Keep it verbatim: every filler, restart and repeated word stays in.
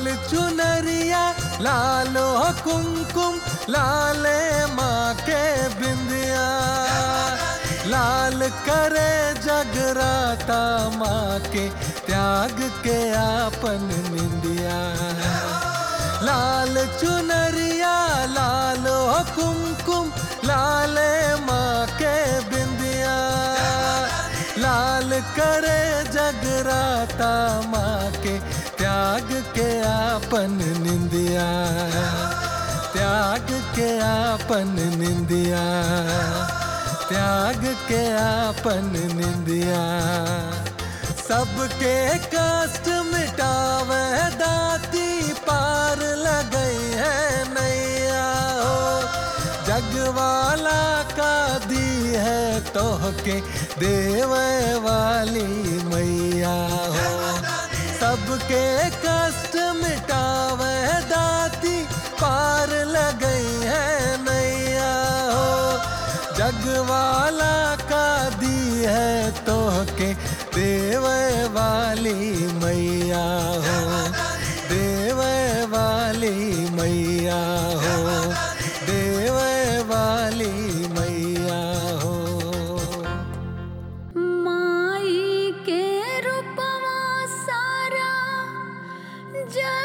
लाल चुनरिया लालो कुमकुम लाले माँ के बिंदिया, लाल करे जगराता माँ के त्याग के आपन निंदिया। लाल चुनरिया लालो कुमकुम लाले माँ के बिंदिया, लाल करे जगराता माँ के त्याग के आपन निंदिया, त्याग के आपन निंदिया, त्याग के आपन निंदिया। सबके कष्ट मिटावे दाती पार लगई है नैया हो, जगवाला का दी है तोहके देवे वाली मैया हो। सबके कष्ट मिटावे दाती पार लगई है नैया हो, जगवाला का दी है तोहके देवे वाली मैया हो, देवे वाली मैया हो, देवे वाली मैया हो। माई के रूपवा सारा जग